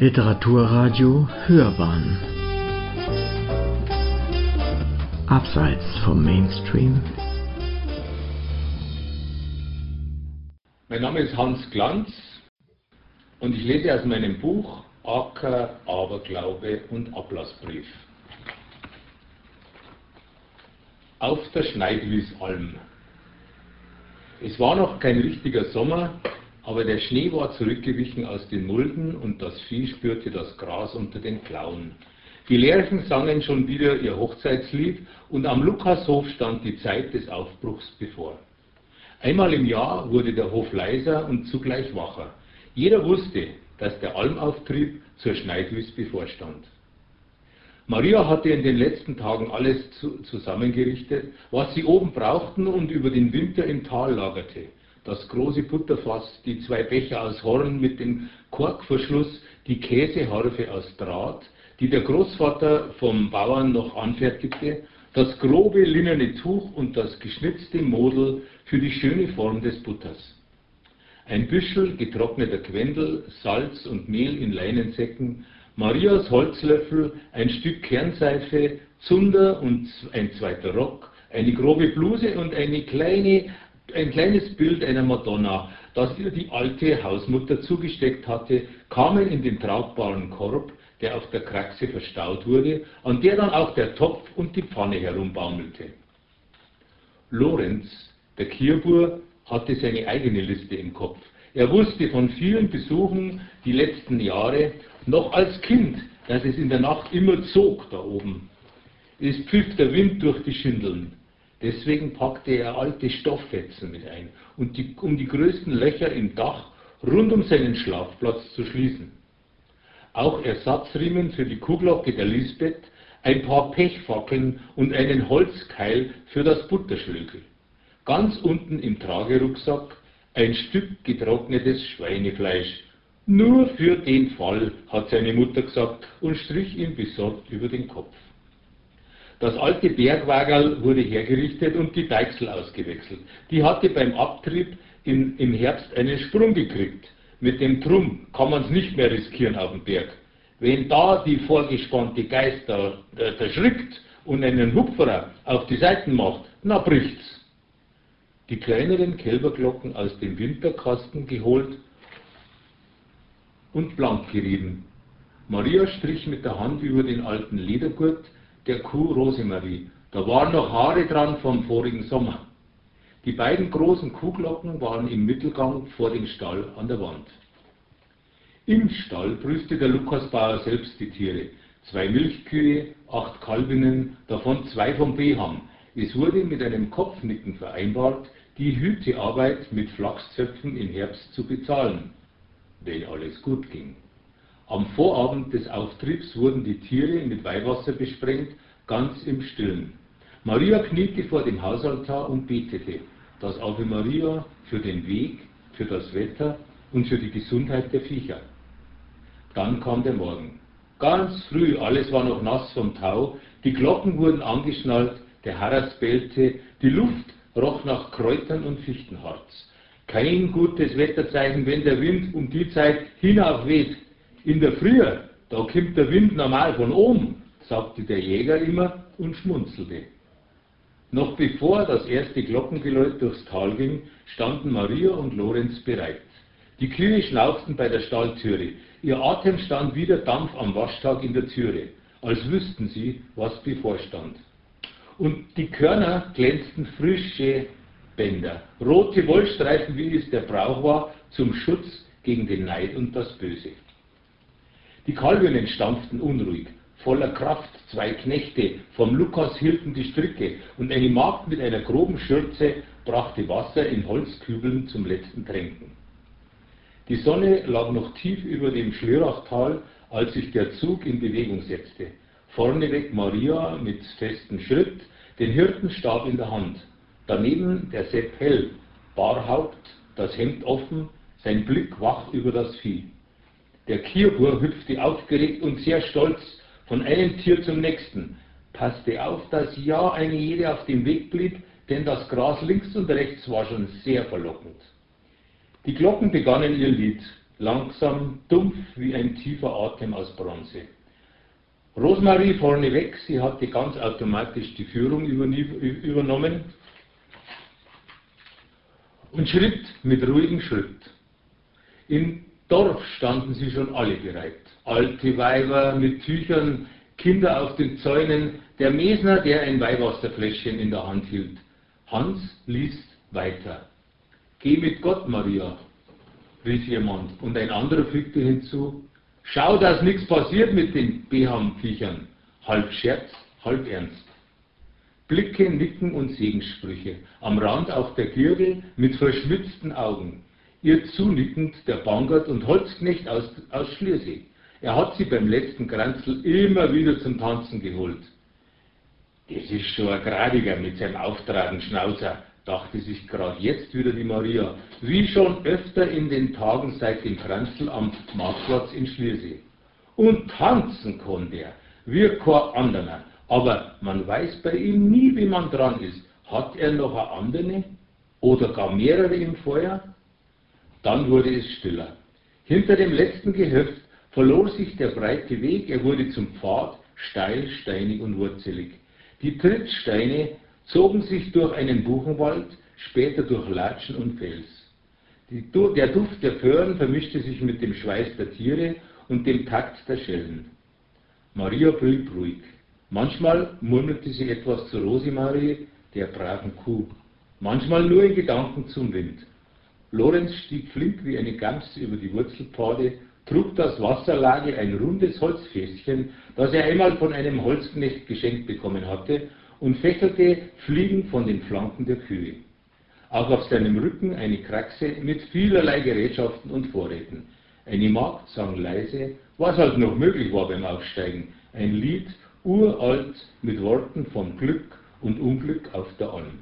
Literaturradio Hörbahn Abseits vom Mainstream. Mein Name ist Hans Glanz und ich lese aus meinem Buch Acker, Aberglaube und Ablassbrief. Auf der Schneidwiesalm. Es war noch kein richtiger Sommer, aber der Schnee war zurückgewichen aus den Mulden und das Vieh spürte das Gras unter den Klauen. Die Lerchen sangen schon wieder ihr Hochzeitslied und am Lukashof stand die Zeit des Aufbruchs bevor. Einmal im Jahr wurde der Hof leiser und zugleich wacher. Jeder wusste, dass der Almauftrieb zur Schneidwies bevorstand. Maria hatte in den letzten Tagen alles zusammengerichtet, was sie oben brauchten und über den Winter im Tal lagerte. Das große Butterfass, die 2 Becher aus Horn mit dem Korkverschluss, die Käseharfe aus Draht, die der Großvater vom Bauern noch anfertigte, das grobe linnene Tuch und das geschnitzte Model für die schöne Form des Butters. Ein Büschel getrockneter Quendel, Salz und Mehl in Leinensäcken, Marias Holzlöffel, ein Stück Kernseife, Zunder und ein zweiter Rock, eine grobe Bluse und ein kleines Bild einer Madonna, das ihr die alte Hausmutter zugesteckt hatte, kamen in den tragbaren Korb, der auf der Kraxe verstaut wurde, an der dann auch der Topf und die Pfanne herumbaumelte. Lorenz, der Kierbur, hatte seine eigene Liste im Kopf. Er wusste von vielen Besuchen die letzten Jahre, noch als Kind, dass es in der Nacht immer zog da oben. Es pfiff der Wind durch die Schindeln. Deswegen packte er alte Stofffetzen mit ein, um die größten Löcher im Dach rund um seinen Schlafplatz zu schließen. Auch Ersatzriemen für die Kuhglocke der Lisbeth, ein paar Pechfackeln und einen Holzkeil für das Butterschlögel. Ganz unten im Tragerucksack ein Stück getrocknetes Schweinefleisch. Nur für den Fall, hat seine Mutter gesagt und strich ihm besorgt über den Kopf. Das alte Bergwagerl wurde hergerichtet und die Deichsel ausgewechselt. Die hatte beim Abtrieb im Herbst einen Sprung gekriegt. Mit dem Trumm kann man's nicht mehr riskieren auf dem Berg. Wenn da die vorgespannte Geister erschrickt und einen Hupferer auf die Seiten macht, na bricht's. Die kleineren Kälberglocken aus dem Winterkasten geholt und blank gerieben. Maria strich mit der Hand über den alten Ledergurt der Kuh Rosemarie. Da waren noch Haare dran vom vorigen Sommer. Die beiden großen Kuhglocken waren im Mittelgang vor dem Stall an der Wand. Im Stall prüfte der Lukasbauer selbst die Tiere. 2 Milchkühe, 8 Kalbinnen, davon 2 vom Beham. Es wurde mit einem Kopfnicken vereinbart, die Hütearbeit mit Flachszöpfen im Herbst zu bezahlen, wenn alles gut ging. Am Vorabend des Auftriebs wurden die Tiere mit Weihwasser besprengt, ganz im Stillen. Maria kniete vor dem Hausaltar und betete das Ave Maria für den Weg, für das Wetter und für die Gesundheit der Viecher. Dann kam der Morgen. Ganz früh, alles war noch nass vom Tau, die Glocken wurden angeschnallt, der Harras bellte, die Luft roch nach Kräutern und Fichtenharz. Kein gutes Wetterzeichen, wenn der Wind um die Zeit hinauf weht. In der Früh, da kommt der Wind normal von oben, sagte der Jäger immer und schmunzelte. Noch bevor das erste Glockengeläut durchs Tal ging, standen Maria und Lorenz bereit. Die Kühe schnauften bei der Stalltüre. Ihr Atem stand wie der Dampf am Waschtag in der Türe, als wüssten sie, was bevorstand. Und die Körner glänzten frische Bänder, rote Wollstreifen, wie es der Brauch war, zum Schutz gegen den Neid und das Böse. Die Kalbinnen stampften unruhig, voller Kraft, 2 Knechte, vom Lukas hielten die Stricke und eine Magd mit einer groben Schürze brachte Wasser in Holzkübeln zum letzten Tränken. Die Sonne lag noch tief über dem Schlürachtal, als sich der Zug in Bewegung setzte. Vorneweg Maria mit festem Schritt, den Hirtenstab in der Hand. Daneben der Sepp Hell, Barhaupt, das Hemd offen, sein Blick wach über das Vieh. Der Kierbur hüpfte aufgeregt und sehr stolz von einem Tier zum nächsten, passte auf, dass ja eine jede auf dem Weg blieb, denn das Gras links und rechts war schon sehr verlockend. Die Glocken begannen ihr Lied. langsam, dumpf wie ein tiefer Atem aus Bronze. Rosemarie vorneweg, sie hatte ganz automatisch die Führung übernommen und schritt mit ruhigem Schritt. Im Dorf standen sie schon alle bereit. Alte Weiber mit Tüchern, Kinder auf den Zäunen, der Mesner, der ein Weihwasserfläschchen in der Hand hielt. Hans liest weiter. Geh mit Gott, Maria, rief jemand, und ein anderer fügte hinzu, schau, dass nichts passiert mit den Beham-Viechern. Halb Scherz, halb ernst. Blicke, Nicken und Segenssprüche. Am Rand auf der Gürtel mit verschmitzten Augen. Ihr zunickend der Bangert und Holzknecht aus Schliersee. Er hat sie beim letzten Kranzl immer wieder zum Tanzen geholt. Das ist schon ein Gradiger mit seinem auftragenden Schnauzer, dachte sich gerade jetzt wieder die Maria, wie schon öfter in den Tagen seit dem Kranzl am Marktplatz in Schliersee. Und tanzen kann der, wie kein anderer, aber man weiß bei ihm nie, wie man dran ist. Hat er noch eine andere oder gar mehrere im Feuer? Dann wurde es stiller. Hinter dem letzten Gehöft verlor sich der breite Weg, er wurde zum Pfad, steil, steinig und wurzelig. Die Trittsteine zogen sich durch einen Buchenwald, später durch Latschen und Fels. Der Duft der Föhren vermischte sich mit dem Schweiß der Tiere und dem Takt der Schellen. Maria blieb ruhig. Manchmal murmelte sie etwas zu Rosemarie, der braven Kuh. Manchmal nur in Gedanken zum Wind. Lorenz stieg flink wie eine Gams über die Wurzelpfade, trug das Wasserlage, ein rundes Holzfässchen, das er einmal von einem Holzknecht geschenkt bekommen hatte, und fächelte fliegend von den Flanken der Kühe. Auch auf seinem Rücken eine Kraxe mit vielerlei Gerätschaften und Vorräten. Eine Magd sang leise, was halt noch möglich war beim Aufsteigen, ein Lied, uralt, mit Worten von Glück und Unglück auf der Alm.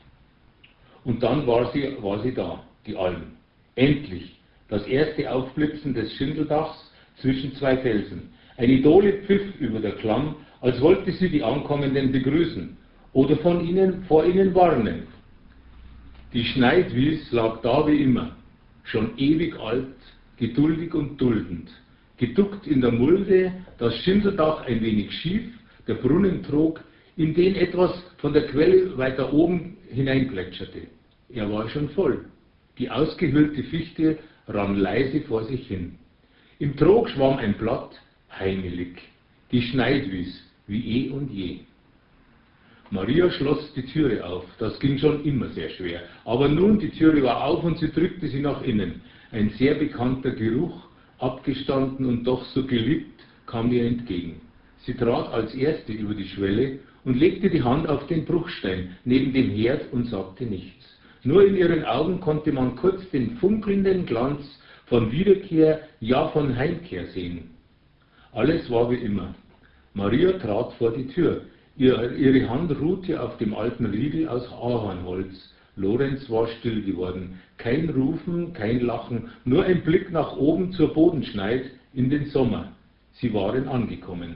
Und dann war sie da, die Alm. Endlich, das erste Aufblitzen des Schindeldachs zwischen zwei Felsen. Eine Dohle pfiff über der Klamm, als wollte sie die Ankommenden begrüßen oder vor ihnen warnen. Die Schneidwies lag da wie immer, schon ewig alt, geduldig und duldend. Geduckt in der Mulde, das Schindeldach ein wenig schief, der Brunnen trog, in den etwas von der Quelle weiter oben hineinplätscherte. Er war schon voll. Die ausgehöhlte Fichte rann leise vor sich hin. Im Trog schwamm ein Blatt, heimelig. Die Schneidwies, wie eh und je. Maria schloss die Türe auf. Das ging schon immer sehr schwer. Aber nun, die Türe war auf und sie drückte sie nach innen. Ein sehr bekannter Geruch, abgestanden und doch so geliebt, kam ihr entgegen. Sie trat als Erste über die Schwelle und legte die Hand auf den Bruchstein neben dem Herd und sagte nichts. Nur in ihren Augen konnte man kurz den funkelnden Glanz von Wiederkehr, ja von Heimkehr sehen. Alles war wie immer. Maria trat vor die Tür. Ihre Hand ruhte auf dem alten Riegel aus Ahornholz. Lorenz war still geworden. Kein Rufen, kein Lachen, nur ein Blick nach oben zur Bodenschneid in den Sommer. Sie waren angekommen.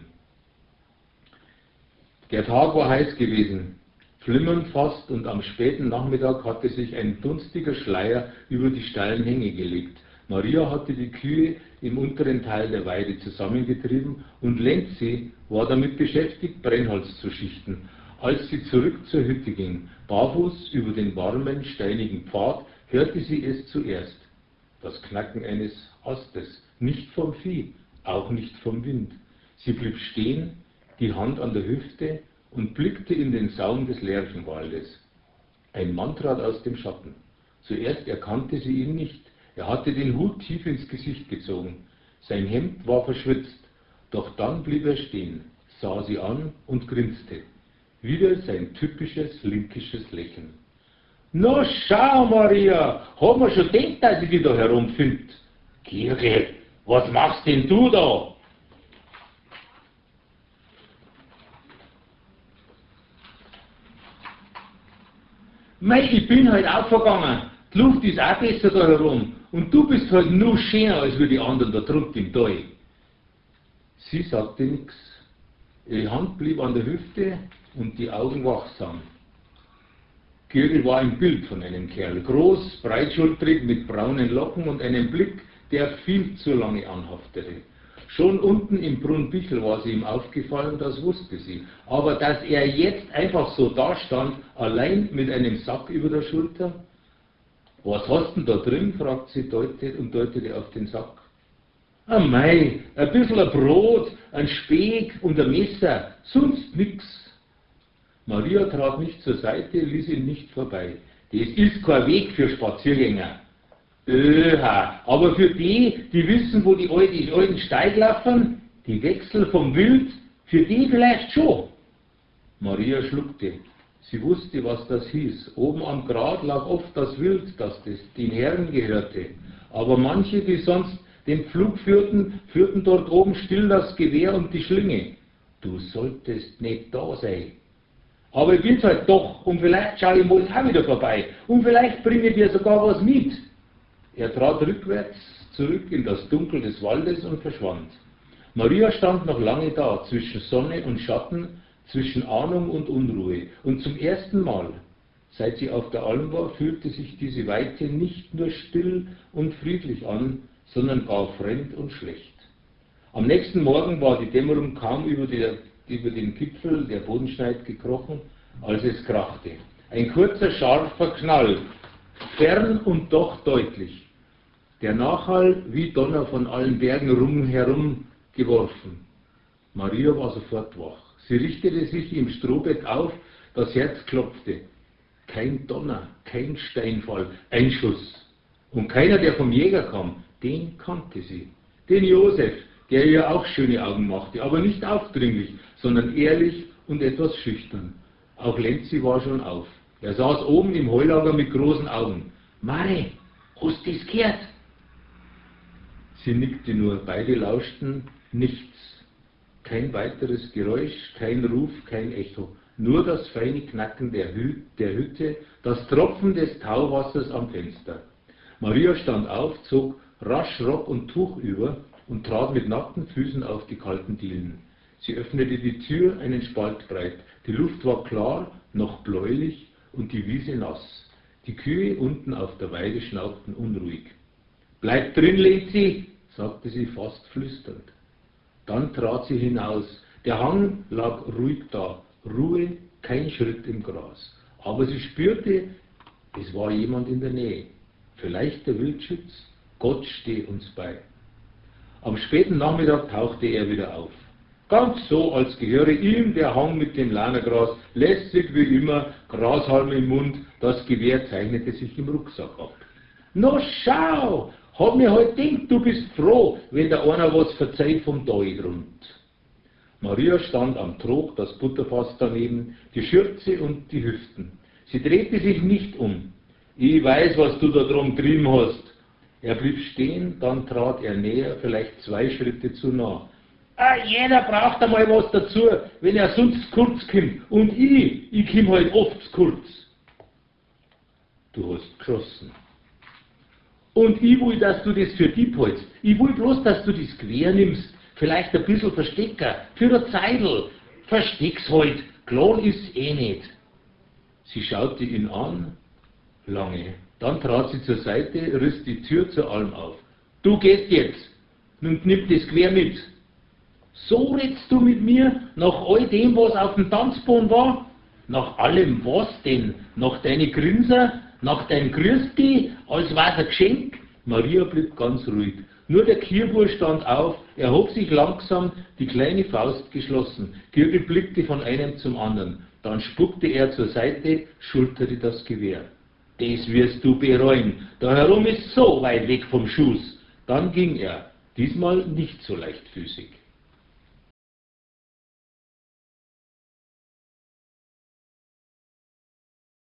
Der Tag war heiß gewesen, flimmernd fast, und am späten Nachmittag hatte sich ein dunstiger Schleier über die steilen Hänge gelegt. Maria hatte die Kühe im unteren Teil der Weide zusammengetrieben und Lenzi war damit beschäftigt, Brennholz zu schichten. Als sie zurück zur Hütte ging, barfuß über den warmen, steinigen Pfad, hörte sie es zuerst. Das Knacken eines Astes, nicht vom Vieh, auch nicht vom Wind. Sie blieb stehen, die Hand an der Hüfte, und blickte in den Saum des Lärchenwaldes. Ein Mann trat aus dem Schatten. Zuerst erkannte sie ihn nicht. Er hatte den Hut tief ins Gesicht gezogen. Sein Hemd war verschwitzt. Doch dann blieb er stehen, sah sie an und grinste. Wieder sein typisches linkisches Lächeln. »Na schau, Maria, hab mir schon gedacht, dass ich dich da herumfind. Kirche, was machst denn du da?« »Mei, ich bin halt aufgegangen. Die Luft ist auch besser da herum. Und du bist halt nur schöner als wir die anderen da drunten im Tal.« Sie sagte nichts. Ihre Hand blieb an der Hüfte und die Augen wachsam. Girgel war ein Bild von einem Kerl. Groß, breitschultrig, mit braunen Locken und einem Blick, der viel zu lange anhaftete. Schon unten im Brunnbichl war sie ihm aufgefallen, das wusste sie. Aber dass er jetzt einfach so dastand, allein mit einem Sack über der Schulter. Was hast denn da drin? Fragt sie und deutete auf den Sack. Ah mei, ein bisschen ein Brot, ein Speck und ein Messer, sonst nix. Maria trat nicht zur Seite, ließ ihn nicht vorbei. Das ist kein Weg für Spaziergänger. Aber für die wissen, wo die alten Steige laufen, die Wechsel vom Wild, für die vielleicht schon. Maria schluckte. Sie wusste, was das hieß. Oben am Grat lag oft das Wild, das den Herren gehörte. Aber manche, die sonst den Pflug führten dort oben still das Gewehr und die Schlinge. Du solltest nicht da sein. Aber ich bin's halt doch, und vielleicht schaue ich morgen auch wieder vorbei, und vielleicht bringe ich dir sogar was mit. Er trat rückwärts zurück in das Dunkel des Waldes und verschwand. Maria stand noch lange da, zwischen Sonne und Schatten, zwischen Ahnung und Unruhe. Und zum ersten Mal, seit sie auf der Alm war, fühlte sich diese Weite nicht nur still und friedlich an, sondern gar fremd und schlecht. Am nächsten Morgen war die Dämmerung kaum über den Gipfel der Bodenschneid gekrochen, als es krachte. Ein kurzer, scharfer Knall, fern und doch deutlich. Der Nachhall wie Donner von allen Bergen herum geworfen. Maria war sofort wach. Sie richtete sich im Strohbett auf, das Herz klopfte. Kein Donner, kein Steinfall, ein Schuss. Und keiner, der vom Jäger kam, den kannte sie. Den Josef, der ihr auch schöne Augen machte, aber nicht aufdringlich, sondern ehrlich und etwas schüchtern. Auch Lenzi war schon auf. Er saß oben im Heulager mit großen Augen. Mare, hast du das gehört? Sie nickte nur, beide lauschten, nichts. Kein weiteres Geräusch, kein Ruf, kein Echo. Nur das feine Knacken der Hütte, das Tropfen des Tauwassers am Fenster. Maria stand auf, zog rasch Rock und Tuch über und trat mit nackten Füßen auf die kalten Dielen. Sie öffnete die Tür einen Spalt breit. Die Luft war klar, noch bläulich und die Wiese nass. Die Kühe unten auf der Weide schnaubten unruhig. »Bleib drin, Lenzi«, sagte sie fast flüsternd. Dann trat sie hinaus. Der Hang lag ruhig da, Ruhe, kein Schritt im Gras. Aber sie spürte, es war jemand in der Nähe. Vielleicht der Wildschütz? Gott stehe uns bei. Am späten Nachmittag tauchte er wieder auf. Ganz so, als gehöre ihm der Hang mit dem Lanergras, lässig wie immer, Grashalm im Mund, das Gewehr zeichnete sich im Rucksack ab. »No schau, hab mir halt gedacht, du bist froh, wenn der einer was verzeiht vom Deugrund.« Maria stand am Trog, das Butterfass daneben, die Schürze und die Hüften. Sie drehte sich nicht um. »Ich weiß, was du da drum getrieben hast.« Er blieb stehen, dann trat er näher, vielleicht 2 Schritte zu nah. Jeder braucht einmal was dazu, wenn er sonst kurz kommt. Und ich komm halt oft kurz. Du hast geschossen. Und ich will, dass du das für dich hältst. Ich will bloß, dass du das Gewehr nimmst. Vielleicht ein bisschen Verstecker, für eine Zeitl. Versteck's halt, klar ist eh nicht. Sie schaute ihn an, lange. Dann trat sie zur Seite, riss die Tür zur Alm auf. Du gehst jetzt und nimm das Gewehr mit. So redst du mit mir, nach all dem, was auf dem Tanzboden war? Nach allem was denn? Nach deine Grinser? Nach dein Grüßti? Als war's ein Geschenk? Maria blieb ganz ruhig. Nur der Kierbur stand auf, erhob sich langsam, die kleine Faust geschlossen. Girgel blickte von einem zum anderen. Dann spuckte er zur Seite, schulterte das Gewehr. Das wirst du bereuen. Da herum ist so weit weg vom Schuss. Dann ging er, diesmal nicht so leichtfüßig.